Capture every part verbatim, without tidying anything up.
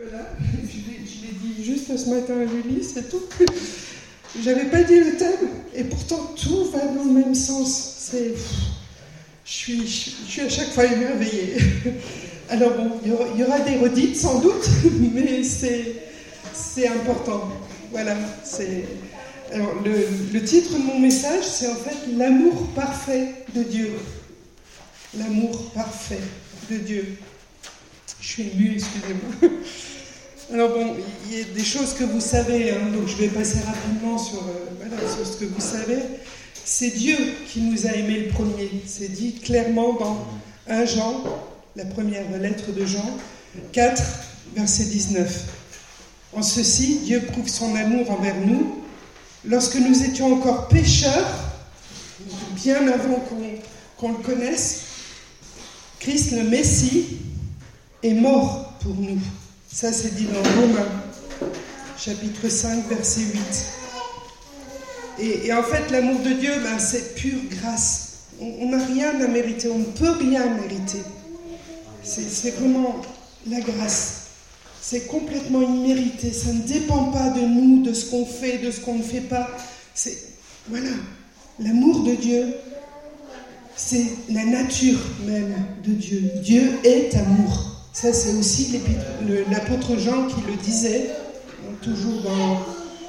Voilà, je l'ai, je l'ai dit juste ce matin à Julie, c'est tout. J'avais pas dit le thème, et pourtant tout va dans le même sens. C'est, je suis, je suis à chaque fois émerveillée. Alors bon, il y aura, il y aura des redites sans doute, mais c'est, c'est important. Voilà, c'est. Alors le, le titre de mon message, c'est en fait l'amour parfait de Dieu. L'amour parfait de Dieu. Je suis émue, excusez-moi. Alors bon, il y a des choses que vous savez, hein, donc je vais passer rapidement sur, euh, voilà, sur ce que vous savez. C'est Dieu qui nous a aimés le premier. C'est dit clairement dans premier Jean, la première lettre de Jean, quatre, verset dix-neuf. En ceci, Dieu prouve son amour envers nous, lorsque nous étions encore pécheurs, bien avant qu'on, qu'on le connaisse, Christ le Messie est mort pour nous. Ça, c'est dit dans Romains, chapitre cinq, verset huit. Et, et en fait, l'amour de Dieu, ben, c'est pure grâce. On n'a rien à mériter, on ne peut rien mériter. C'est, c'est vraiment la grâce. C'est complètement immérité. Ça ne dépend pas de nous, de ce qu'on fait, de ce qu'on ne fait pas. C'est, voilà, l'amour de Dieu, c'est la nature même de Dieu. Dieu est amour. Ça, c'est aussi le, l'apôtre Jean qui le disait, toujours dans,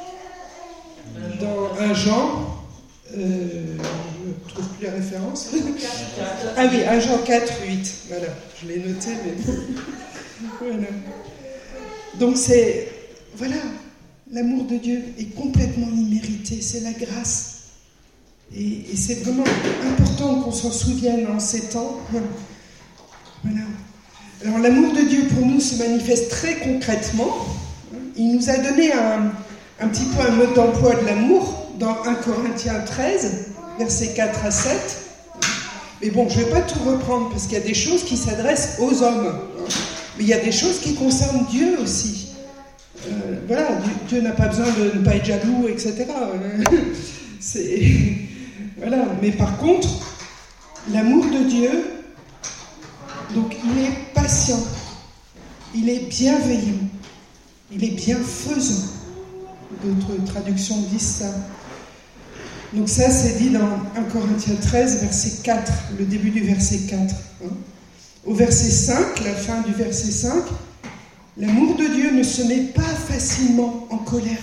dans premier Jean, euh, je ne trouve plus la référence. Ah oui, premier Jean quatre, huit, voilà, je l'ai noté, mais voilà. Donc c'est, voilà, l'amour de Dieu est complètement immérité, c'est la grâce. Et, et c'est vraiment important qu'on s'en souvienne en ces temps. Voilà. Alors l'amour de Dieu pour nous se manifeste très concrètement. Il nous a donné un, un petit peu un mode d'emploi de l'amour dans premier Corinthiens treize, versets quatre à sept. Mais bon, je ne vais pas tout reprendre parce qu'il y a des choses qui s'adressent aux hommes. Mais il y a des choses qui concernent Dieu aussi. Euh, voilà, Dieu, Dieu n'a pas besoin de ne pas être jaloux, et cetera. C'est, voilà. Mais par contre, l'amour de Dieu, donc il est patient, il est bienveillant, il est bienfaisant. D'autres traductions disent ça. Donc ça, c'est dit dans premier Corinthiens treize, verset quatre, le début du verset quatre. Hein. Au verset cinq, la fin du verset cinq, l'amour de Dieu ne se met pas facilement en colère.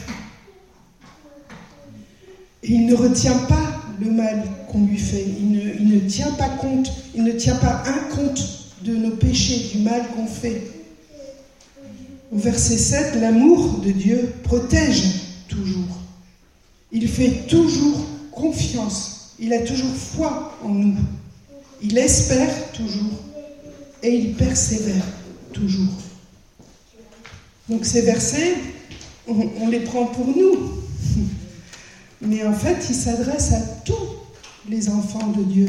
Et il ne retient pas le mal qu'on lui fait. Il ne, il ne tient pas compte, il ne tient pas un compte de nos péchés, du mal qu'on fait. Au verset sept, l'amour de Dieu protège toujours. Il fait toujours confiance. Il a toujours foi en nous. Il espère toujours. Et il persévère toujours. Donc ces versets, on, on les prend pour nous. Mais en fait, ils s'adressent à tous les enfants de Dieu.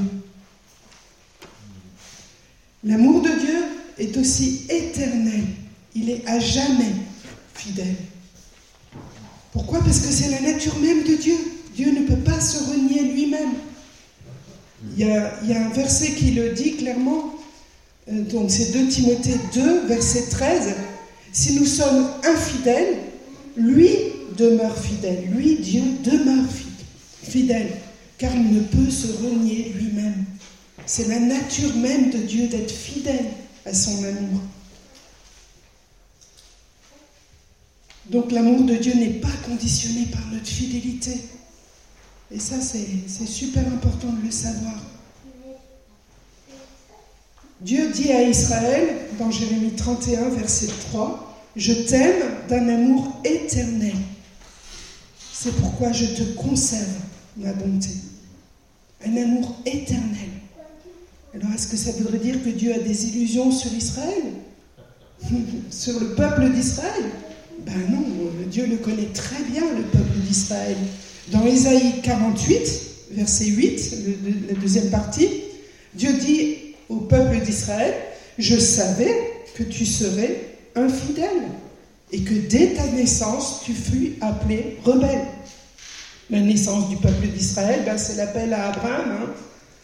L'amour de Dieu est aussi éternel. Il est à jamais fidèle. Pourquoi ? Parce que c'est la nature même de Dieu. Dieu ne peut pas se renier lui-même. Il y a, il y a un verset qui le dit clairement. Donc c'est deux Timothée deux, verset treize. Si nous sommes infidèles, lui demeure fidèle. Lui, Dieu, demeure fidèle. Car il ne peut se renier lui-même. C'est la nature même de Dieu d'être fidèle à son amour. Donc l'amour de Dieu n'est pas conditionné par notre fidélité. Et ça, c'est, c'est super important de le savoir. Dieu dit à Israël, dans Jérémie trente et un, verset trois, « Je t'aime d'un amour éternel. C'est pourquoi je te conserve ma bonté. » Un amour éternel. Alors, est-ce que ça voudrait dire que Dieu a des illusions sur Israël ? Sur le peuple d'Israël ? Ben non, Dieu le connaît très bien, le peuple d'Israël. Dans Ésaïe quarante-huit, verset huit, le, le, la deuxième partie, Dieu dit au peuple d'Israël, « Je savais que tu serais infidèle et que dès ta naissance, tu fus appelé rebelle. » La naissance du peuple d'Israël, ben, c'est l'appel à Abraham. Hein.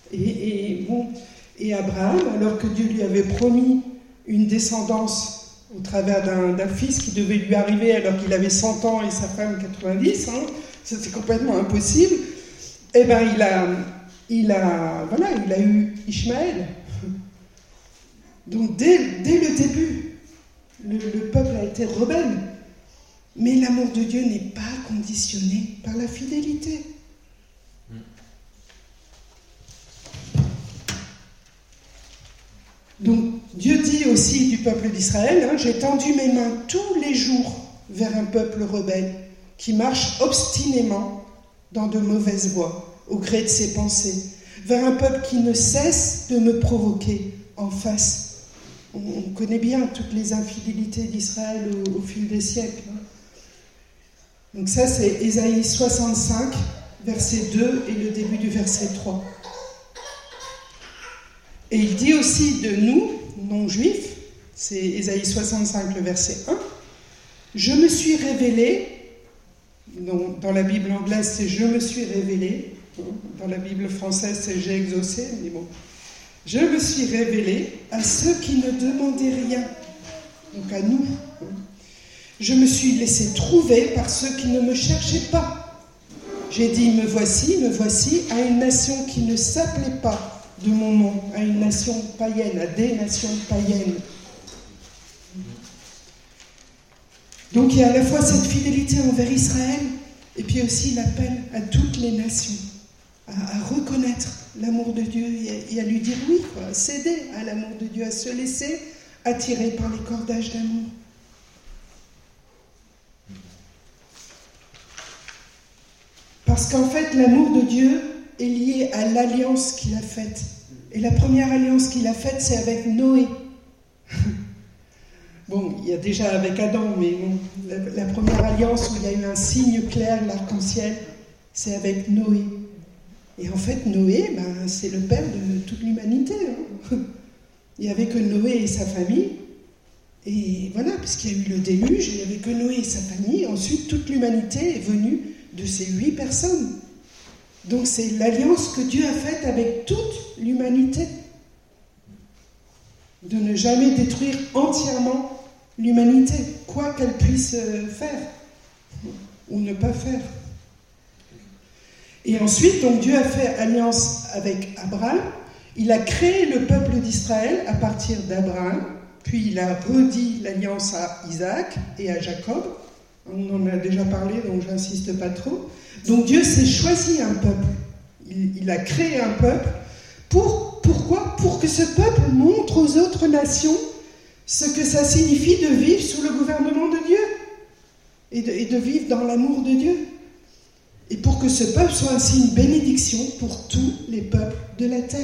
Et, et, bon, et Abraham, alors que Dieu lui avait promis une descendance au travers d'un, d'un fils qui devait lui arriver alors qu'il avait cent ans et sa femme quatre-vingt-dix, hein, c'était complètement impossible. Eh bien, il a, il, a, voilà, il a eu Ishmaël. Donc, dès, dès le début, le, le peuple a été rebelle. Mais l'amour de Dieu n'est pas conditionné par la fidélité. Donc, Dieu dit aussi du peuple d'Israël, hein, « J'ai tendu mes mains tous les jours vers un peuple rebelle qui marche obstinément dans de mauvaises voies, au gré de ses pensées, vers un peuple qui ne cesse de me provoquer en face. » On connaît bien toutes les infidélités d'Israël au, au fil des siècles. Hein. Donc ça, c'est Ésaïe soixante-cinq, verset deux et le début du verset trois. Et il dit aussi de nous, non-juifs, c'est Ésaïe soixante-cinq, le verset un, « Je me suis révélé », dans, dans la Bible anglaise, c'est « je me suis révélé », dans la Bible française, c'est « j'ai exaucé », mais bon. « Je me suis révélé à ceux qui ne demandaient rien », donc à nous. Je me suis laissé trouver par ceux qui ne me cherchaient pas. J'ai dit, me voici, me voici, à une nation qui ne s'appelait pas de mon nom, à une nation païenne, à des nations païennes. Donc il y a à la fois cette fidélité envers Israël, et puis aussi l'appel à toutes les nations, à, à reconnaître l'amour de Dieu et à, et à lui dire oui, quoi, à céder à l'amour de Dieu, à se laisser attirer par les cordages d'amour. Parce qu'en fait, l'amour de Dieu est lié à l'alliance qu'il a faite. Et la première alliance qu'il a faite, c'est avec Noé. Bon, il y a déjà avec Adam, mais bon, la, la première alliance où il y a eu un signe clair, l'arc-en-ciel, c'est avec Noé. Et en fait, Noé, ben, c'est le père de toute l'humanité. Hein. Il n'y avait que Noé et sa famille. Et voilà, puisqu'il y a eu le déluge, il n'y avait que Noé et sa famille. Ensuite, toute l'humanité est venue de ces huit personnes. Donc c'est l'alliance que Dieu a faite avec toute l'humanité. De ne jamais détruire entièrement l'humanité, quoi qu'elle puisse faire ou ne pas faire. Et ensuite, donc Dieu a fait alliance avec Abraham. Il a créé le peuple d'Israël à partir d'Abraham, puis il a redit l'alliance à Isaac et à Jacob. On en a déjà parlé, donc j'insiste pas trop. Donc Dieu s'est choisi un peuple. Il, il a créé un peuple. Pour, pourquoi ? Pour que ce peuple montre aux autres nations ce que ça signifie de vivre sous le gouvernement de Dieu et de, et de vivre dans l'amour de Dieu. Et pour que ce peuple soit ainsi une bénédiction pour tous les peuples de la terre.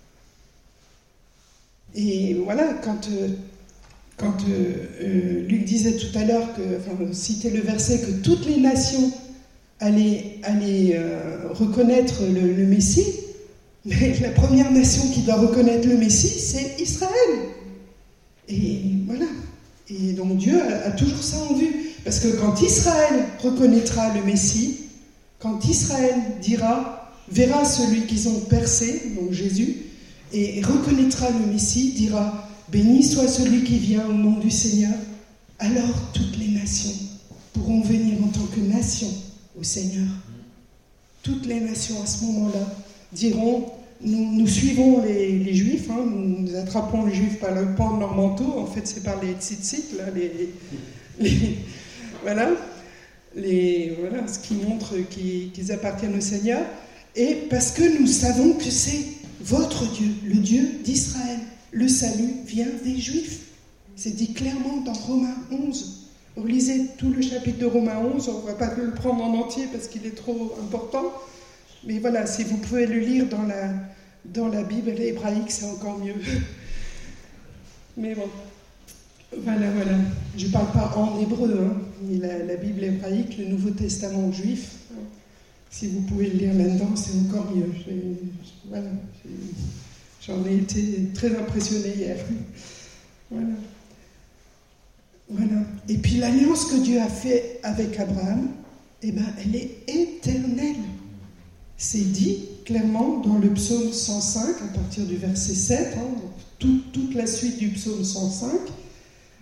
Et voilà, quand... Euh, Quand euh, euh, Luc disait tout à l'heure, que, enfin, citait le verset, que toutes les nations allaient, allaient euh, reconnaître le, le Messie, mais la première nation qui doit reconnaître le Messie, c'est Israël. Et voilà. Et donc Dieu a, a toujours ça en vue. Parce que quand Israël reconnaîtra le Messie, quand Israël dira, verra celui qu'ils ont percé, donc Jésus, et, et reconnaîtra le Messie, dira... Béni soit celui qui vient au nom du Seigneur. Alors toutes les nations pourront venir en tant que nation au Seigneur. Toutes les nations à ce moment-là diront, nous, nous suivons les, les Juifs, hein, nous, nous attrapons les Juifs par le pan de leur manteau, en fait c'est par les tzitzit, là, les, les, voilà, les, voilà, ce qui montre qu'ils, qu'ils appartiennent au Seigneur, et parce que nous savons que c'est votre Dieu, le Dieu d'Israël. Le salut vient des Juifs. C'est dit clairement dans Romains onze. Relisez tout le chapitre de Romains onze, on ne va pas le prendre en entier parce qu'il est trop important. Mais voilà, si vous pouvez le lire dans la, dans la Bible hébraïque, c'est encore mieux. Mais bon, voilà, voilà. Je ne parle pas en hébreu, hein, mais la, la Bible hébraïque, le Nouveau Testament juif. Si vous pouvez le lire là-dedans, c'est encore mieux. J'ai, voilà, j'ai, J'en ai été très impressionnée hier. Voilà. Voilà. Et puis l'alliance que Dieu a faite avec Abraham, eh ben, elle est éternelle. C'est dit clairement dans le psaume cent cinq, à partir du verset sept, hein, tout, toute la suite du psaume cent cinq.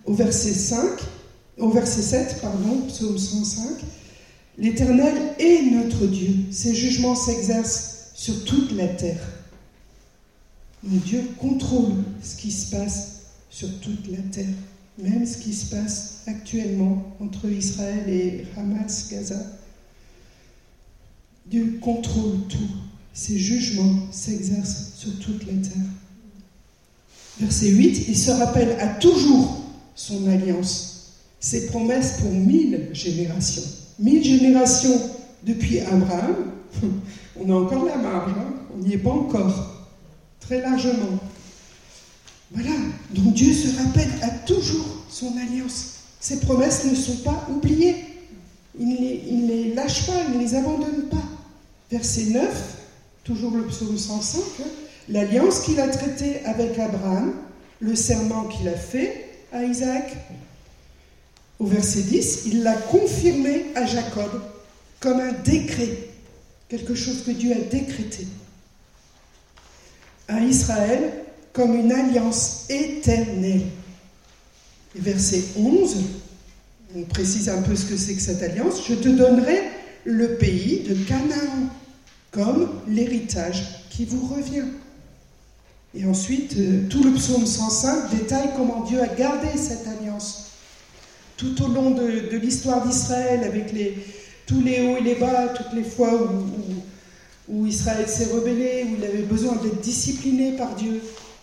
Au verset cinq, au verset sept, pardon, psaume cent cinq, « L'Éternel est notre Dieu, ses jugements s'exercent sur toute la terre. » Mais Dieu contrôle ce qui se passe sur toute la terre, même ce qui se passe actuellement entre Israël et Hamas, Gaza. Dieu contrôle tout. Ses jugements s'exercent sur toute la terre. Verset huit, il se rappelle à toujours son alliance, ses promesses pour mille générations. Mille générations depuis Abraham, on a encore la marge, hein, on n'y est pas encore, très largement. Voilà, donc Dieu se rappelle à toujours son alliance. Ses promesses ne sont pas oubliées. Il ne les, il les lâche pas, il ne les abandonne pas. Verset neuf, toujours le psaume cent cinq, hein, l'alliance qu'il a traitée avec Abraham, le serment qu'il a fait à Isaac. Au verset dix, il l'a confirmé à Jacob comme un décret, quelque chose que Dieu a décrété. À Israël comme une alliance éternelle. Et verset onze, on précise un peu ce que c'est que cette alliance, je te donnerai le pays de Canaan comme l'héritage qui vous revient. Et ensuite, euh, tout le psaume cent cinq détaille comment Dieu a gardé cette alliance. Tout au long de, de l'histoire d'Israël, avec les, tous les hauts et les bas, toutes les fois où, où, où Israël s'est rebellé, où il avait besoin d'être discipliné par Dieu.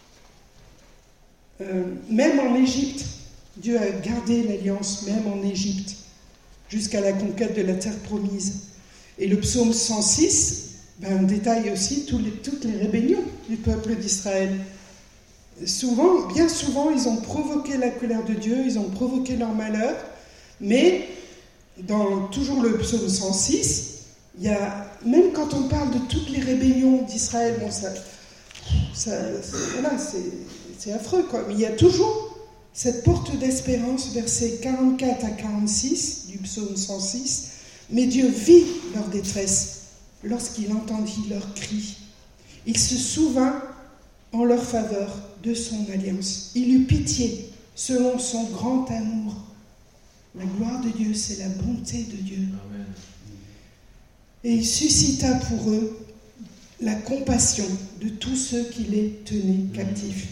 Euh, même en Égypte, Dieu a gardé l'alliance, même en Égypte, jusqu'à la conquête de la terre promise. Et le psaume cent six ben, détaille aussi tous les, toutes les rébellions du peuple d'Israël. Souvent, bien souvent, ils ont provoqué la colère de Dieu, ils ont provoqué leur malheur, mais dans toujours le psaume cent six, il y a, même quand on parle de toutes les rébellions d'Israël, bon, ça, ça, voilà, c'est, c'est affreux, quoi, mais il y a toujours cette porte d'espérance, versets quarante-quatre à quarante-six du psaume cent six, mais Dieu vit leur détresse lorsqu'il entendit leurs cris. Il se souvint en leur faveur de son alliance. Il eut pitié selon son grand amour. La gloire de Dieu, c'est la bonté de Dieu. Amen. Et il suscita pour eux la compassion de tous ceux qui les tenaient captifs.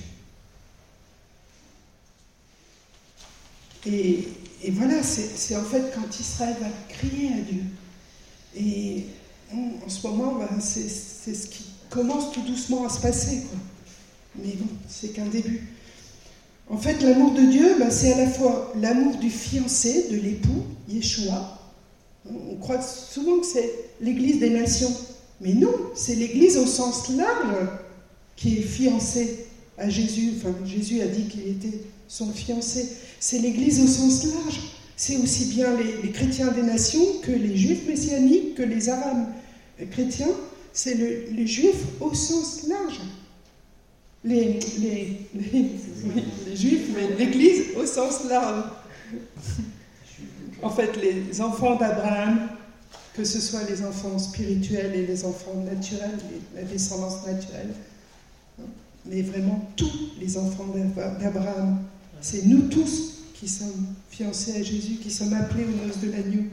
Et, et voilà, c'est, c'est en fait quand Israël va crier à Dieu. Et en, en ce moment, ben, c'est, c'est ce qui commence tout doucement à se passer, quoi. Mais bon, c'est qu'un début. En fait, l'amour de Dieu, ben, c'est à la fois l'amour du fiancé, de l'époux, Yeshua. On croit souvent que c'est l'Église des nations. Mais non, c'est l'Église au sens large qui est fiancée à Jésus. Enfin, Jésus a dit qu'il était son fiancé. C'est l'Église au sens large. C'est aussi bien les, les chrétiens des nations que les juifs messianiques, que les arabes chrétiens. C'est le, les juifs au sens large. Les, les, les, les juifs, mais l'Église au sens large. En fait, les enfants d'Abraham, que ce soit les enfants spirituels et les enfants naturels, la descendance naturelle, mais vraiment tous les enfants d'Abraham. C'est nous tous qui sommes fiancés à Jésus, qui sommes appelés aux noces de l'agneau.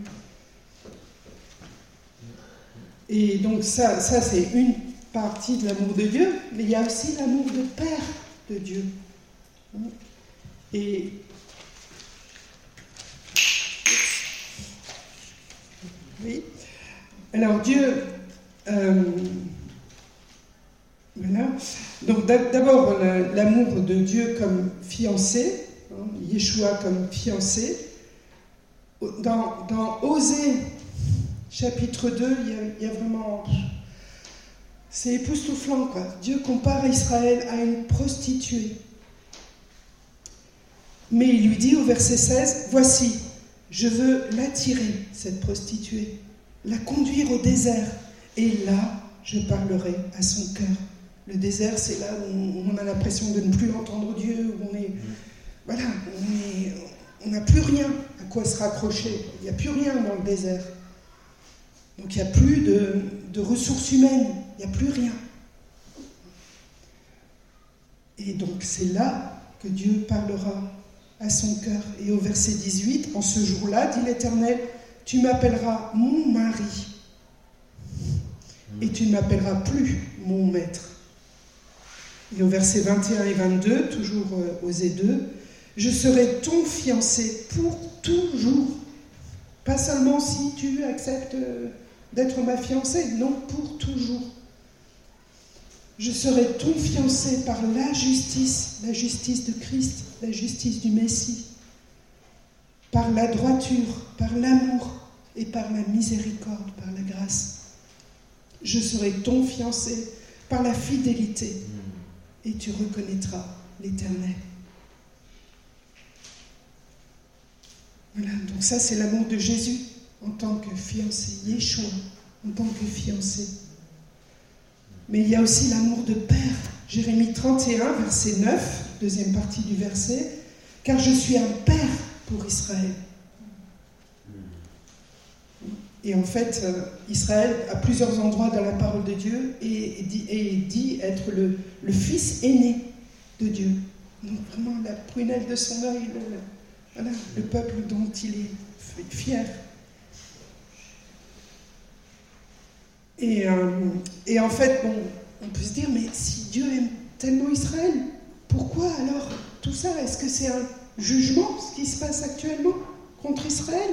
Et donc ça, ça c'est une partie de l'amour de Dieu, mais il y a aussi l'amour de Père de Dieu. Et oui. Alors Dieu, euh, voilà. Donc d'abord l'amour de Dieu comme fiancé, hein, Yeshua comme fiancé. Dans, dans Osée chapitre deux, il y a, il y a vraiment, c'est époustouflant, quoi. Dieu compare Israël à une prostituée. Mais il lui dit au verset seize, voici, je veux l'attirer, cette prostituée, la conduire au désert, et là, je parlerai à son cœur. Le désert, c'est là où on a l'impression de ne plus entendre Dieu, où on est, voilà, on est, on n'a plus rien à quoi se raccrocher. Il n'y a plus rien dans le désert. Donc il n'y a plus de, de ressources humaines, il n'y a plus rien. Et donc c'est là que Dieu parlera à son cœur. Et au verset dix-huit, en ce jour-là, dit l'Éternel, tu m'appelleras mon mari et tu ne m'appelleras plus mon maître. Et au verset vingt et un et vingt-deux, toujours Osée deux, je serai ton fiancé pour toujours. Pas seulement si tu acceptes d'être ma fiancée, non, pour toujours. Je serai ton fiancé par la justice, la justice de Christ, la justice du Messie, par la droiture, par l'amour et par la miséricorde, par la grâce. Je serai ton fiancé par la fidélité et tu reconnaîtras l'Éternel. Voilà, donc ça c'est l'amour de Jésus en tant que fiancé, Yeshua en tant que fiancé. Mais il y a aussi l'amour de Père. Jérémie trente et un, verset neuf, deuxième partie du verset, « Car je suis un Père pour Israël. » Et en fait, euh, Israël, à plusieurs endroits dans la parole de Dieu, est, est, dit, est dit être le, le fils aîné de Dieu. Donc vraiment la prunelle de son œil, le, le, voilà, le peuple dont il est fier. Et, euh, et en fait, bon, on peut se dire, mais si Dieu aime tellement Israël, pourquoi alors tout ça? Est-ce que c'est un jugement, ce qui se passe actuellement contre Israël?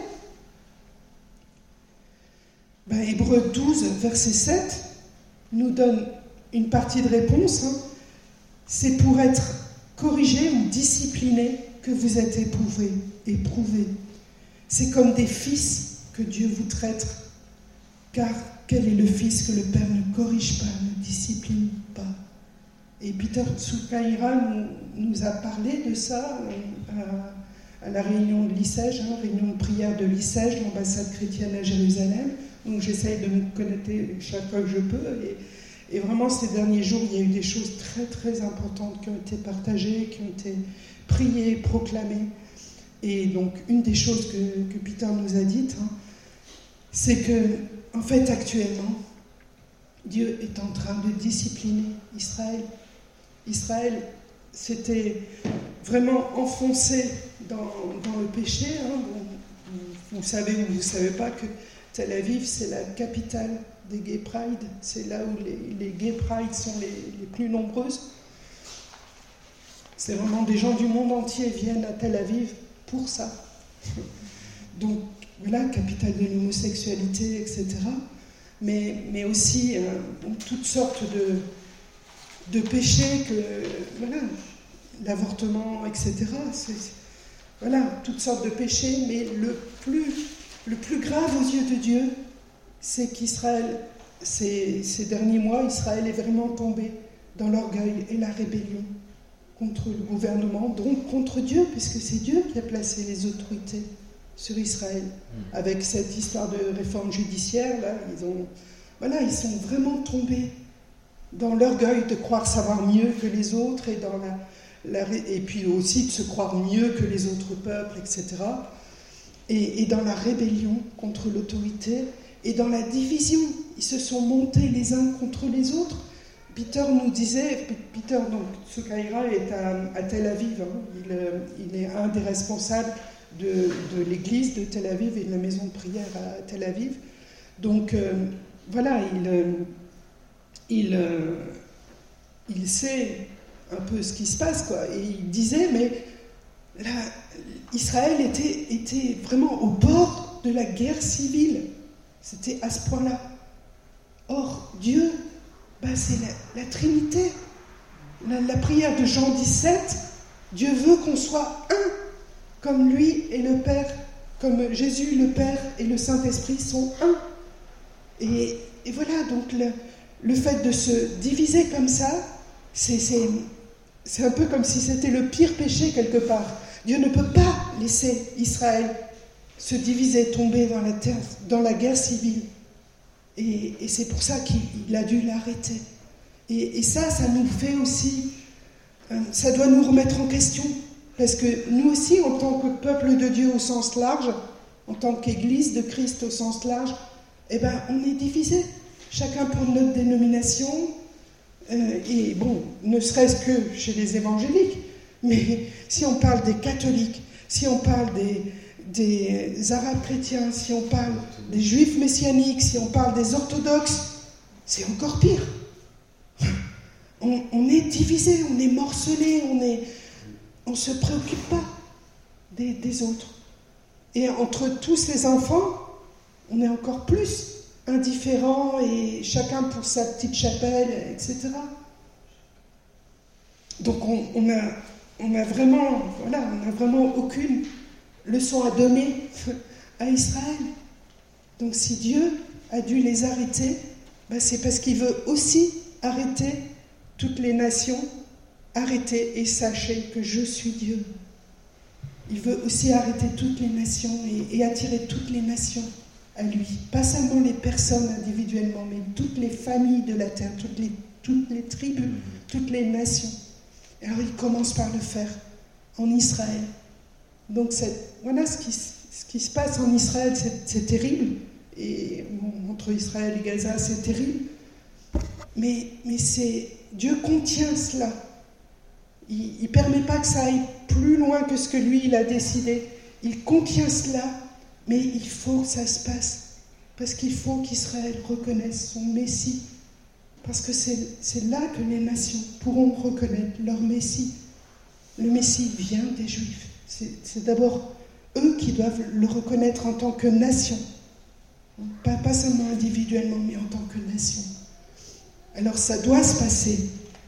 Ben, Hébreux douze, verset sept, nous donne une partie de réponse. Hein. C'est pour être corrigé ou discipliné que vous êtes éprouvés, éprouvés. C'est comme des fils que Dieu vous traite, car quel est le fils que le Père ne corrige pas, ne discipline pas? Et Peter Tsukaira nous, nous a parlé de ça à, à la réunion de l'I C E J, hein, réunion de prière de l'I C E J, l'ambassade chrétienne à Jérusalem. Donc j'essaye de me connecter chaque fois que je peux. Et, et vraiment, ces derniers jours, il y a eu des choses très très importantes qui ont été partagées, qui ont été priées, proclamées. Et donc, une des choses que, que Peter nous a dites, hein, c'est que, en fait, actuellement, Dieu est en train de discipliner Israël. Israël s'était vraiment enfoncé dans, dans le péché. Hein. Vous, vous savez ou vous ne savez pas que Tel Aviv, c'est la capitale des Gay Pride. C'est là où les, les Gay Pride sont les, les plus nombreuses. C'est vraiment des gens du monde entier viennent à Tel Aviv pour ça. Donc, voilà, capitale de l'homosexualité, et cetera. Mais, mais aussi euh, toutes sortes de, de péchés, que, voilà, l'avortement, et cetera. C'est, voilà, toutes sortes de péchés, mais le plus, le plus grave aux yeux de Dieu, c'est qu'Israël, ces, ces derniers mois, Israël est vraiment tombé dans l'orgueil et la rébellion contre le gouvernement, donc contre Dieu, puisque c'est Dieu qui a placé les autorités sur Israël. Mmh. Avec cette histoire de réforme judiciaire, là, ils ont, voilà, ils sont vraiment tombés dans l'orgueil de croire savoir mieux que les autres, et, dans la, la, et puis aussi de se croire mieux que les autres peuples, et cetera. Et, et dans la rébellion contre l'autorité, et dans la division. Ils se sont montés les uns contre les autres. Peter nous disait, Peter, donc, Tsukaira est à, à Tel Aviv, hein, il, il est un des responsables de, de l'église de Tel Aviv et de la maison de prière à Tel Aviv. Donc, euh, voilà, il, il, euh, il sait un peu ce qui se passe, quoi. Et il disait, mais là, Israël était, était vraiment au bord de la guerre civile. C'était à ce point-là. Or, Dieu, ben, c'est la, la Trinité. La, la prière de Jean dix-sept, Dieu veut qu'on soit un, comme lui et le Père, comme Jésus, le Père et le Saint-Esprit sont un. Et, et voilà, donc le, le fait de se diviser comme ça, c'est, c'est, c'est un peu comme si c'était le pire péché quelque part. Dieu ne peut pas laisser Israël se diviser, tomber dans la terre, dans la guerre civile. Et, et c'est pour ça qu'il a dû l'arrêter. Et, et ça, ça nous fait aussi, euh, ça doit nous remettre en question. Parce que nous aussi, en tant que peuple de Dieu au sens large, en tant qu'Église de Christ au sens large, eh ben, on est divisés. Chacun pour notre dénomination. Euh, et bon, ne serait-ce que chez les évangéliques. Mais si on parle des catholiques, si on parle des, des arabes chrétiens, si on parle des juifs messianiques, si on parle des orthodoxes, c'est encore pire. On, on est divisé, on est morcelé, on est, on ne se préoccupe pas des, des autres. Et entre tous les enfants, on est encore plus indifférents et chacun pour sa petite chapelle, et cetera. Donc on, on a, on a vraiment, voilà, on n'a vraiment aucune leçon à donner à Israël. Donc si Dieu a dû les arrêter, ben c'est parce qu'il veut aussi arrêter toutes les nations. Arrêtez et sachez que je suis Dieu. Il veut aussi arrêter toutes les nations et, et attirer toutes les nations à lui. Pas seulement les personnes individuellement, mais toutes les familles de la terre, toutes les, toutes les tribus, toutes les nations. Alors il commence par le faire en Israël. Donc voilà ce qui, ce qui se passe en Israël, c'est, c'est terrible. Et bon, entre Israël et Gaza, c'est terrible. Mais, mais c'est, Dieu contient cela. Il ne permet pas que ça aille plus loin que ce que lui, il a décidé. Il contient cela, mais il faut que ça se passe. Parce qu'il faut qu'Israël reconnaisse son Messie. Parce que c'est, c'est là que les nations pourront reconnaître leur Messie. Le Messie vient des Juifs. C'est, c'est d'abord eux qui doivent le reconnaître en tant que nation. Pas, pas seulement individuellement, mais en tant que nation. Alors ça doit se passer.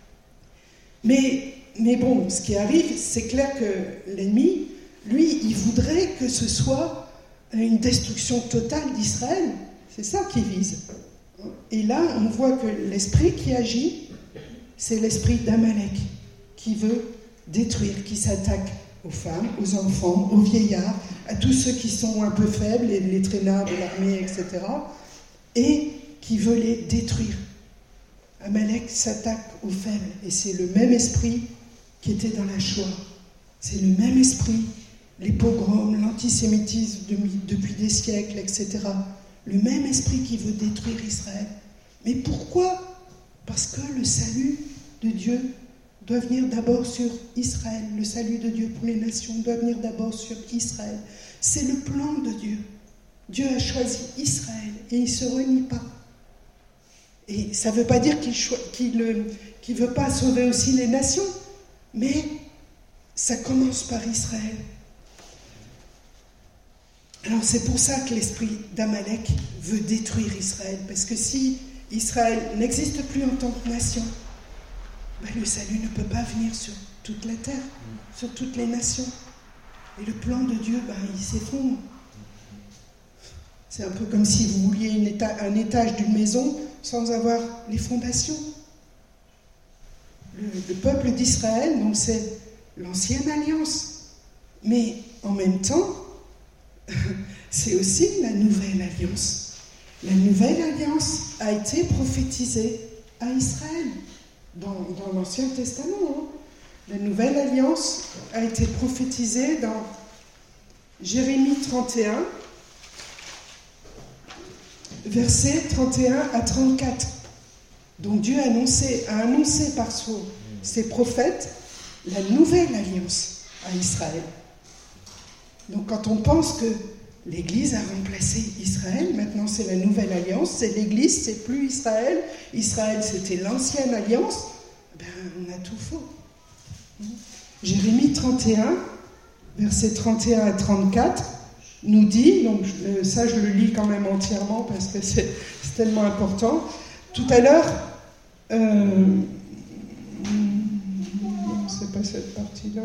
Mais... Mais bon, ce qui arrive, c'est clair que l'ennemi, lui, il voudrait que ce soit une destruction totale d'Israël. C'est ça qu'il vise. Et là, on voit que l'esprit qui agit, c'est l'esprit d'Amalek, qui veut détruire, qui s'attaque aux femmes, aux enfants, aux vieillards, à tous ceux qui sont un peu faibles, les, les traînards de l'armée, et cetera, et qui veut les détruire. Amalek s'attaque aux faibles, et c'est le même esprit qui était dans la Shoah. C'est le même esprit, les pogroms, l'antisémitisme depuis des siècles, et cetera. Le même esprit qui veut détruire Israël. Mais pourquoi ? Parce que le salut de Dieu doit venir d'abord sur Israël. Le salut de Dieu pour les nations doit venir d'abord sur Israël. C'est le plan de Dieu. Dieu a choisi Israël et il ne se renie pas. Et ça ne veut pas dire qu'il cho- qu'il, qu'il veut pas sauver aussi les nations. Mais ça commence par Israël. Alors c'est pour ça que l'esprit d'Amalek veut détruire Israël. Parce que si Israël n'existe plus en tant que nation, ben le salut ne peut pas venir sur toute la terre, sur toutes les nations. Et le plan de Dieu, ben, il s'effondre. C'est un peu comme si vous vouliez une éta- un étage d'une maison sans avoir les fondations. Le, le peuple d'Israël, donc c'est l'ancienne alliance. Mais en même temps, c'est aussi la nouvelle alliance. La nouvelle alliance a été prophétisée à Israël dans, dans l'Ancien Testament. Hein. La nouvelle alliance a été prophétisée dans Jérémie trente et un, versets trente et un à trente-quatre. Donc Dieu a annoncé, a annoncé par son, ses prophètes la nouvelle alliance à Israël. Donc quand on pense que l'Église a remplacé Israël, maintenant c'est la nouvelle alliance, c'est l'Église, c'est plus Israël. Israël c'était l'ancienne alliance, ben on a tout faux. Jérémie trente et un, versets trente et un à trente-quatre, nous dit, donc euh, ça je le lis quand même entièrement parce que c'est, c'est tellement important. Tout à l'heure, euh, c'est pas cette partie-là.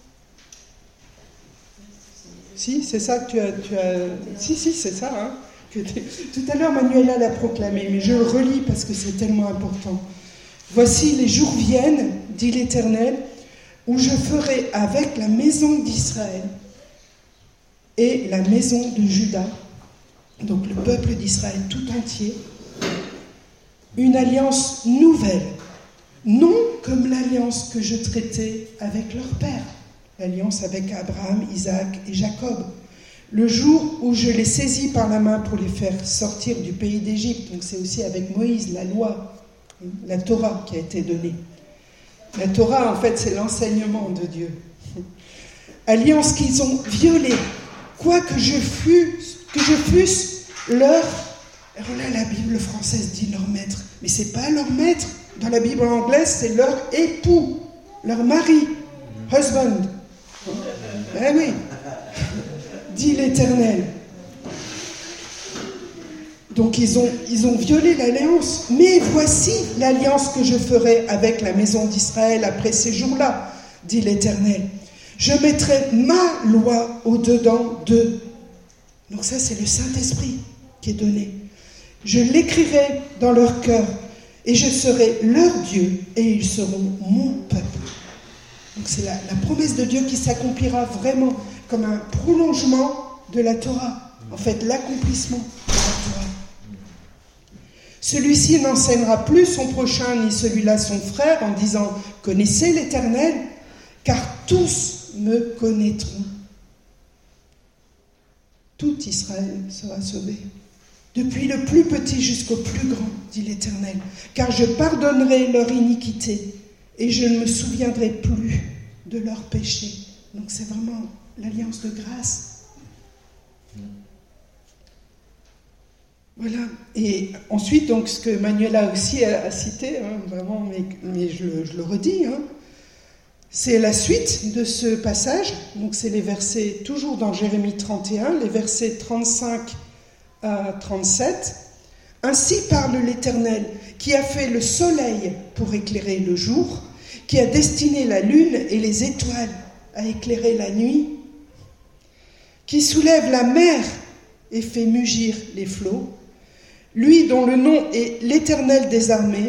Si, c'est ça que tu as... Tu as si, si, c'est ça. Hein, que tout à l'heure, Manuela l'a proclamé, mais je le relis parce que c'est tellement important. « Voici, les jours viennent, dit l'Éternel, où je ferai avec la maison d'Israël et la maison de Juda, donc le peuple d'Israël tout entier, une alliance nouvelle, non comme l'alliance que je traitais avec leur père, l'alliance avec Abraham, Isaac et Jacob, le jour où je les saisis par la main pour les faire sortir du pays d'Égypte. Donc c'est aussi avec Moïse, la loi, la Torah qui a été donnée. La Torah, en fait, c'est l'enseignement de Dieu. Alliance qu'ils ont violée. Quoi que je fusse, que je fusse leur... Alors là, la Bible française dit leur maître. Mais c'est pas leur maître. Dans la Bible anglaise, c'est leur époux, leur mari, husband. Eh oui, dit l'Éternel. Donc ils ont, ils ont violé l'alliance. Mais voici l'alliance que je ferai avec la maison d'Israël après ces jours-là, dit l'Éternel. Je mettrai ma loi au-dedans d'eux. Donc ça, c'est le Saint-Esprit qui est donné. Je l'écrirai dans leur cœur et je serai leur Dieu et ils seront mon peuple. Donc c'est la, la promesse de Dieu qui s'accomplira vraiment comme un prolongement de la Torah. En fait, l'accomplissement de la Torah. Celui-ci n'enseignera plus son prochain ni celui-là son frère en disant « Connaissez l'Éternel, car tous me connaîtront. » Tout Israël sera sauvé. Depuis le plus petit jusqu'au plus grand, dit l'Éternel, car je pardonnerai leur iniquité et je ne me souviendrai plus de leurs péchés. Donc c'est vraiment l'alliance de grâce. Voilà. Et ensuite, donc, ce que Manuela aussi a, a cité, hein, vraiment, mais, mais je, le, je le redis, hein, c'est la suite de ce passage. Donc c'est les versets, toujours dans Jérémie trente et un, les versets trente-cinq à trente-sept. Ainsi parle l'Éternel, qui a fait le soleil pour éclairer le jour, qui a destiné la lune et les étoiles à éclairer la nuit, qui soulève la mer et fait mugir les flots, lui dont le nom est l'Éternel des armées.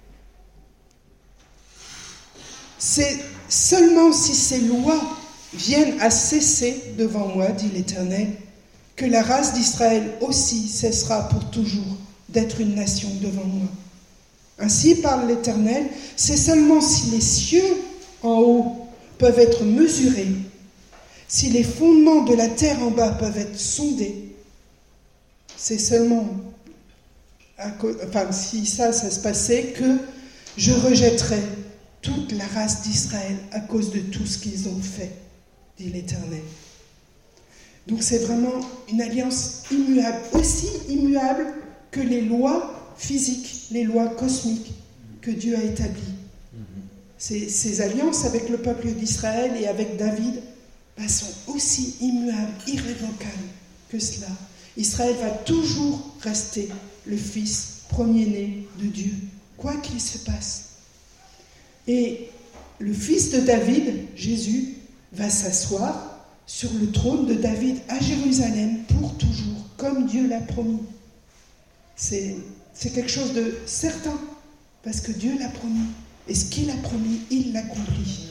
C'est seulement si ces lois viennent à cesser devant moi, dit l'Éternel, que la race d'Israël aussi cessera pour toujours d'être une nation devant moi. Ainsi parle l'Éternel, c'est seulement si les cieux en haut peuvent être mesurés, si les fondements de la terre en bas peuvent être sondés, c'est seulement, à cause, enfin si ça, ça se passait, que je rejetterai toute la race d'Israël à cause de tout ce qu'ils ont fait, dit l'Éternel. Donc c'est vraiment une alliance immuable, aussi immuable que les lois physiques, les lois cosmiques que Dieu a établies. Ces, ces alliances avec le peuple d'Israël et avec David ben, sont aussi immuables, irrévocables que cela. Israël va toujours rester le fils premier-né de Dieu, quoi qu'il se passe. Et le fils de David, Jésus, va s'asseoir sur le trône de David à Jérusalem pour toujours, comme Dieu l'a promis. C'est, c'est quelque chose de certain, parce que Dieu l'a promis. Et ce qu'il a promis, il l'accomplit.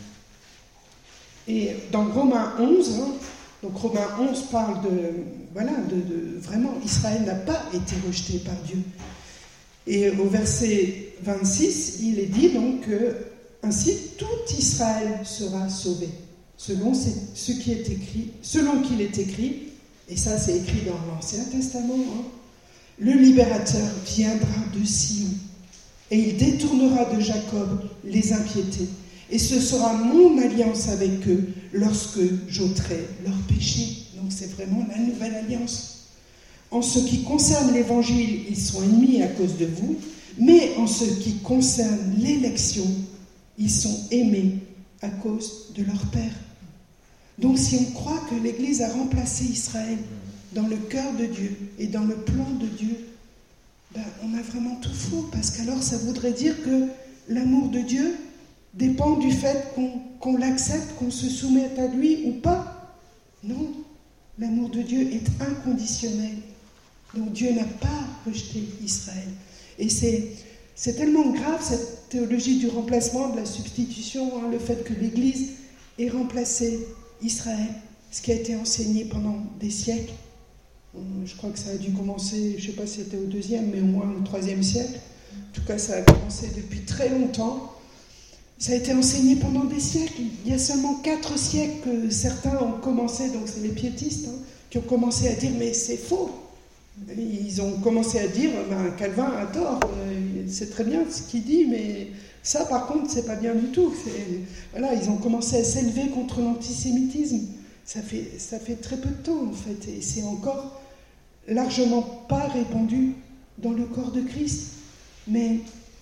Et dans Romains onze, hein, donc Romains onze parle de, voilà, de, de vraiment, Israël n'a pas été rejeté par Dieu. Et au verset vingt-six, il est dit donc que ainsi tout Israël sera sauvé. Selon ce qui est écrit, selon qu'il est écrit, et ça c'est écrit dans l'Ancien Testament, hein, le libérateur viendra de Sion, et il détournera de Jacob les impiétés, et ce sera mon alliance avec eux lorsque j'ôterai leurs péchés. Donc c'est vraiment la nouvelle alliance. En ce qui concerne l'évangile, ils sont ennemis à cause de vous, mais en ce qui concerne l'élection, ils sont aimés à cause de leur Père. Donc si on croit que l'Église a remplacé Israël dans le cœur de Dieu et dans le plan de Dieu, ben, on a vraiment tout faux, parce qu'alors ça voudrait dire que l'amour de Dieu dépend du fait qu'on, qu'on l'accepte, qu'on se soumette à lui ou pas. Non, l'amour de Dieu est inconditionnel. Donc Dieu n'a pas rejeté Israël. Et c'est, c'est tellement grave cette théologie du remplacement, de la substitution, hein, le fait que l'Église ait remplacé Israël, ce qui a été enseigné pendant des siècles. Je crois que ça a dû commencer, je ne sais pas si c'était au deuxième, mais au moins au troisième siècle. En tout cas, ça a commencé depuis très longtemps. Ça a été enseigné pendant des siècles. Il y a seulement quatre siècles que certains ont commencé, donc c'est les piétistes, hein, qui ont commencé à dire « mais c'est faux, Ils ont commencé à dire, ben, Calvin a tort, euh, c'est très bien ce qu'il dit, mais ça par contre c'est pas bien du tout. C'est, voilà, ils ont commencé à s'élever contre l'antisémitisme. Ça fait, ça fait très peu de temps en fait, et c'est encore largement pas répandu dans le corps de Christ. Mais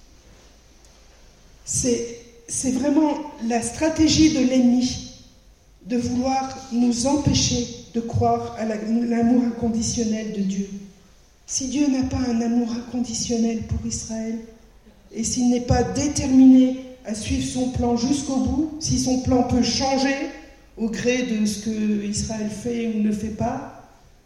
c'est, c'est vraiment la stratégie de l'ennemi de vouloir nous empêcher de croire à la, l'amour inconditionnel de Dieu. Si Dieu n'a pas un amour inconditionnel pour Israël, et s'il n'est pas déterminé à suivre son plan jusqu'au bout, si son plan peut changer au gré de ce que Israël fait ou ne fait pas,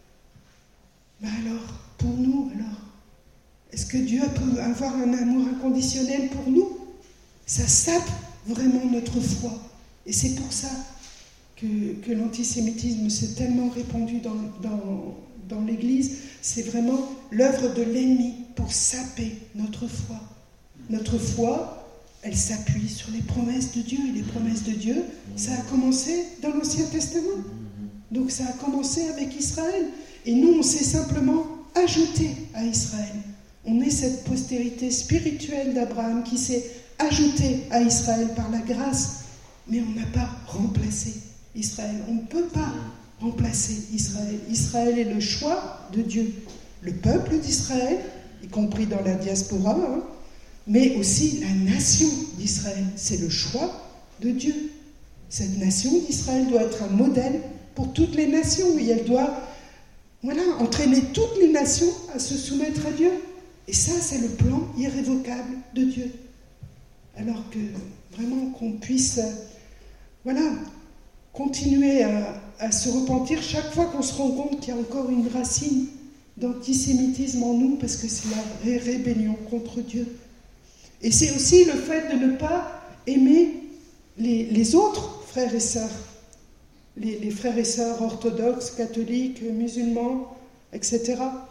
ben alors, pour nous, alors, est-ce que Dieu peut avoir un amour inconditionnel pour nous? Ça sape vraiment notre foi. Et c'est pour ça que, que l'antisémitisme s'est tellement répandu dans, dans, dans l'Église. C'est vraiment l'œuvre de l'ennemi pour saper notre foi. Notre foi, elle s'appuie sur les promesses de Dieu. Et les promesses de Dieu, ça a commencé dans l'Ancien Testament. Donc ça a commencé avec Israël. Et nous, on s'est simplement ajouté à Israël. On est cette postérité spirituelle d'Abraham qui s'est ajoutée à Israël par la grâce. Mais on n'a pas remplacé Israël. On ne peut pas remplacer Israël. Israël est le choix de Dieu. Le peuple d'Israël, y compris dans la diaspora, hein, mais aussi la nation d'Israël. C'est le choix de Dieu. Cette nation d'Israël doit être un modèle pour toutes les nations et elle doit voilà, entraîner toutes les nations à se soumettre à Dieu. Et ça, c'est le plan irrévocable de Dieu. Alors que vraiment qu'on puisse voilà, continuer à, à se repentir chaque fois qu'on se rend compte qu'il y a encore une racine d'antisémitisme en nous, parce que c'est la ré- rébellion contre Dieu. Et c'est aussi le fait de ne pas aimer les, les autres frères et sœurs, les, les frères et sœurs orthodoxes, catholiques, musulmans, et cetera.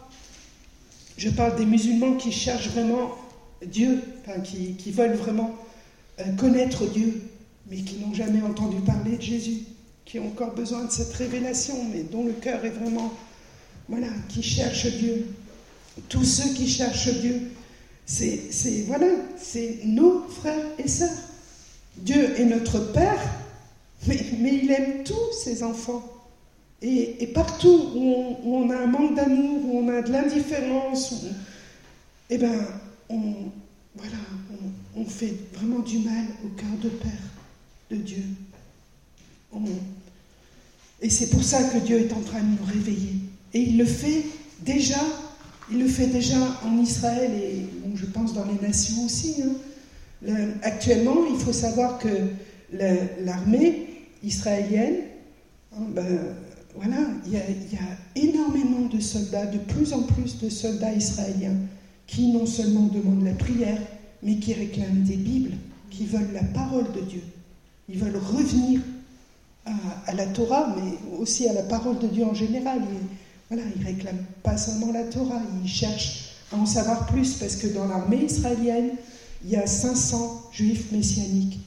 Je parle des musulmans qui cherchent vraiment Dieu, enfin, qui, qui veulent vraiment euh, connaître Dieu, mais qui n'ont jamais entendu parler de Jésus, qui ont encore besoin de cette révélation, mais dont le cœur est vraiment, voilà, qui cherchent Dieu. Tous ceux qui cherchent Dieu, c'est, c'est, voilà, c'est nos frères et sœurs. Dieu est notre Père, mais, mais il aime tous ses enfants. Et, et partout où on, où on a un manque d'amour, où on a de l'indifférence, où, eh ben, on, voilà, on, on fait vraiment du mal au cœur de Père de Dieu. On, et c'est pour ça que Dieu est en train de nous réveiller. Et il le fait déjà, il le fait déjà en Israël et bon, je pense dans les nations aussi. Hein. Le, actuellement, il faut savoir que la, l'armée israélienne, hein, ben, voilà, il y, a, il y a énormément de soldats, de plus en plus de soldats israéliens qui non seulement demandent la prière, mais qui réclament des Bibles, qui veulent la parole de Dieu. Ils veulent revenir à, à la Torah, mais aussi à la parole de Dieu en général. Ils, voilà, ils ne réclament pas seulement la Torah, ils cherchent à en savoir plus, parce que dans l'armée israélienne, il y a cinq cents juifs messianiques.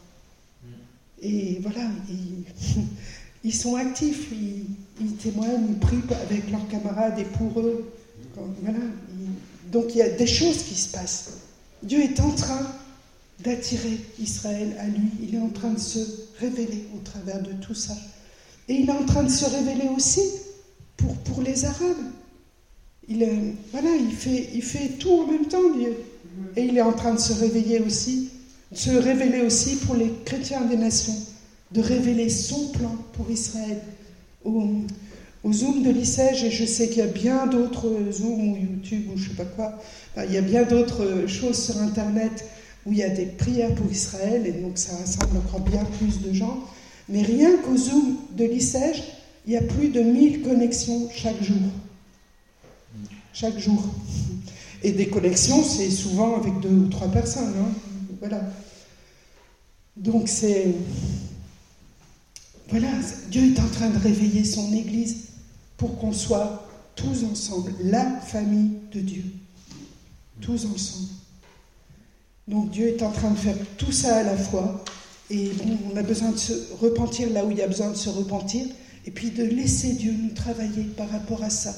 Et voilà, ils, ils sont actifs, ils, ils témoignent, ils prient avec leurs camarades et pour eux. Voilà, ils, donc il y a des choses qui se passent. Dieu est en train d'attirer Israël à lui. Il est en train de se révéler au travers de tout ça. Et il est en train de se révéler aussi pour, pour les Arabes. Il, euh, voilà, il fait, il fait tout en même temps, Dieu. Et il est en train de se réveiller aussi, de se révéler aussi pour les chrétiens des nations, de révéler son plan pour Israël. Au, au Zoom de l'I-Sège, et je sais qu'il y a bien d'autres Zoom ou YouTube ou je ne sais pas quoi, enfin, il y a bien d'autres choses sur Internet où il y a des prières pour Israël, et donc ça rassemble encore bien plus de gens. Mais rien qu'au Zoom de l'I-Sège, il y a plus de mille connexions chaque jour. Chaque jour. Et des connexions, c'est souvent avec deux ou trois personnes. Hein. Voilà. Donc c'est... Voilà, Dieu est en train de réveiller son Église pour qu'on soit tous ensemble, la famille de Dieu. Tous ensemble. Donc Dieu est en train de faire tout ça à la fois. Et bon, on a besoin de se repentir là où il y a besoin de se repentir. Et puis de laisser Dieu nous travailler par rapport à ça.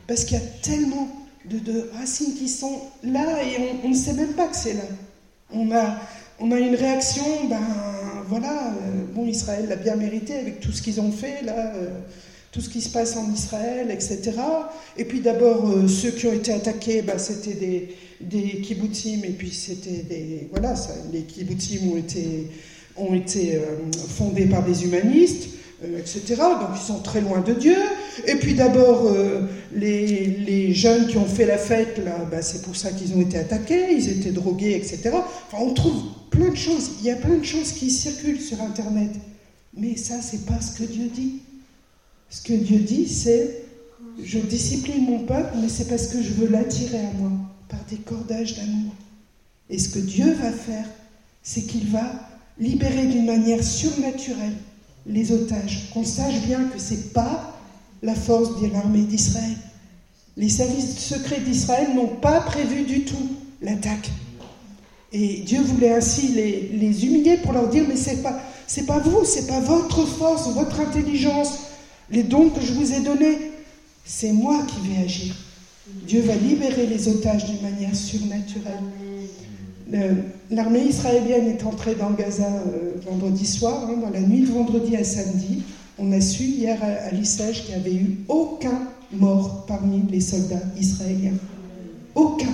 Parce qu'il y a tellement de, de racines qui sont là et on, on ne sait même pas que c'est là. On a, on a une réaction, ben voilà, euh, bon, Israël l'a bien mérité avec tout ce qu'ils ont fait, là, euh, tout ce qui se passe en Israël, et cetera. Et puis d'abord, euh, ceux qui ont été attaqués, ben, c'était des, des kibbutzim, et puis c'était des... Voilà, ça, les kibbutzim ont été, ont été euh, fondés par des humanistes, euh, et cetera. Donc ils sont très loin de Dieu. Et puis d'abord, euh, les, les jeunes qui ont fait la fête, là, ben, c'est pour ça qu'ils ont été attaqués, ils étaient drogués, et cetera. Enfin, on trouve plein de choses, il y a plein de choses qui circulent sur Internet. Mais ça, c'est pas ce que Dieu dit. Ce que Dieu dit, c'est « Je discipline mon peuple, mais c'est parce que je veux l'attirer à moi, par des cordages d'amour. » Et ce que Dieu va faire, c'est qu'il va libérer d'une manière surnaturelle les otages. Qu'on sache bien que ce n'est pas la force de l'armée d'Israël. Les services secrets d'Israël n'ont pas prévu du tout l'attaque. Et Dieu voulait ainsi les, les humilier pour leur dire « Mais ce n'est pas, c'est pas vous, ce n'est pas votre force, votre intelligence, les dons que je vous ai donnés. C'est moi qui vais agir. » Dieu va libérer les otages d'une manière surnaturelle. Le, l'armée israélienne est entrée dans Gaza euh, vendredi soir, hein, dans la nuit de vendredi à samedi. On a su hier à, à l'Issège qu'il n'y avait eu aucun mort parmi les soldats israéliens. Aucun.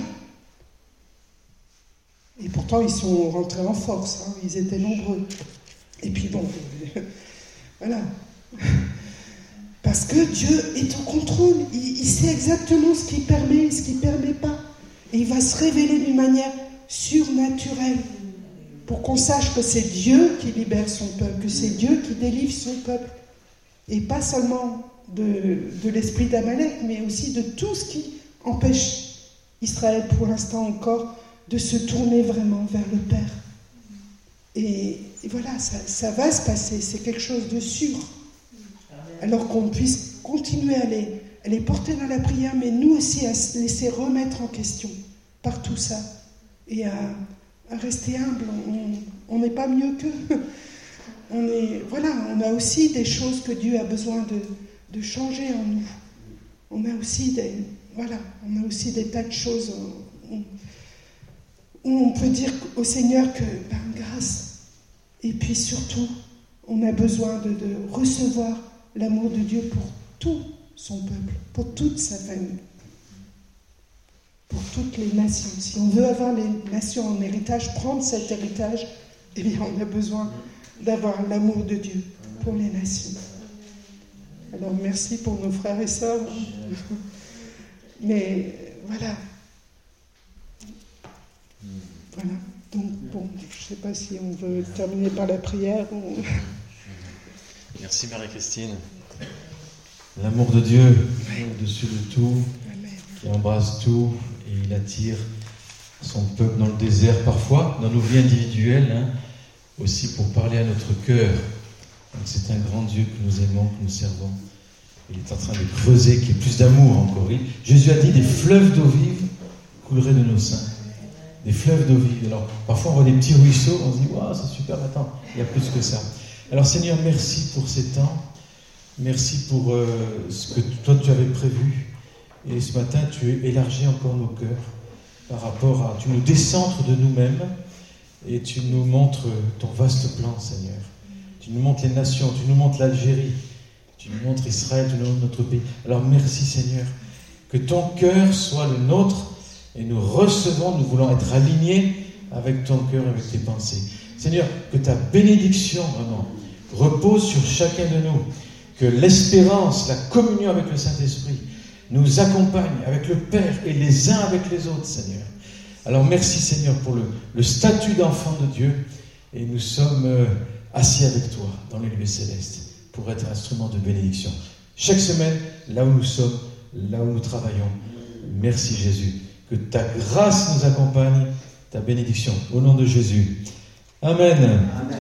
Et pourtant, ils sont rentrés en force. Hein, ils étaient nombreux. Et puis bon, euh, voilà. Parce que Dieu est en contrôle. Il, il sait exactement ce qu'il permet et ce qu'il ne permet pas. Et il va se révéler d'une manière surnaturelle pour qu'on sache que c'est Dieu qui libère son peuple, que c'est Dieu qui délivre son peuple. Et pas seulement de, de l'esprit d'Amalek, mais aussi de tout ce qui empêche Israël pour l'instant encore de se tourner vraiment vers le Père. Et, et voilà, ça, ça va se passer, c'est quelque chose de sûr. Alors qu'on puisse continuer à les, à les porter dans la prière, mais nous aussi à se laisser remettre en question par tout ça et à, à rester humble. On n'est pas mieux qu'eux. On est, voilà, on a aussi des choses que Dieu a besoin de, de changer en nous. On a aussi des, voilà, on a aussi des tas de choses où, où on peut dire au Seigneur que, ben, grâce. Et puis surtout, on a besoin de, de recevoir l'amour de Dieu pour tout son peuple, pour toute sa famille, pour toutes les nations. Si on veut avoir les nations en héritage, prendre cet héritage, eh bien on a besoin d'avoir l'amour de Dieu pour les nations. Alors merci pour nos frères et sœurs. Mais voilà. Voilà. Donc bon, je ne sais pas si on veut terminer par la prière ou... Merci Marie-Christine. L'amour de Dieu, au-dessus de tout, qui embrasse tout, et il attire son peuple dans le désert parfois, dans nos vies individuelles, hein, aussi pour parler à notre cœur. Donc c'est un grand Dieu que nous aimons, que nous servons. Il est en train de creuser, qu'il y ait plus d'amour encore. Il, Jésus a dit, des fleuves d'eau vive couleraient de nos seins. Des fleuves d'eau vive. Alors parfois on voit des petits ruisseaux, on se dit, waouh, c'est super, attends, il y a plus que ça. Alors Seigneur, merci pour ces temps, merci pour euh, ce que toi tu avais prévu, et ce matin tu élargis encore nos cœurs par rapport à, tu nous décentres de nous-mêmes, et tu nous montres ton vaste plan, Seigneur. Tu nous montres les nations, tu nous montres l'Algérie, tu nous montres Israël, tu nous montres notre pays. Alors merci Seigneur, que ton cœur soit le nôtre, et nous recevons, nous voulons être alignés avec ton cœur, avec tes pensées. Seigneur, que ta bénédiction, vraiment, repose sur chacun de nous. Que l'espérance, la communion avec le Saint-Esprit nous accompagne avec le Père et les uns avec les autres, Seigneur. Alors merci, Seigneur, pour le, le statut d'enfant de Dieu. Et nous sommes euh, assis avec toi dans les lieux célestes pour être instrument de bénédiction. Chaque semaine, là où nous sommes, là où nous travaillons. Merci, Jésus. Que ta grâce nous accompagne, ta bénédiction. Au nom de Jésus. Amen. Amen.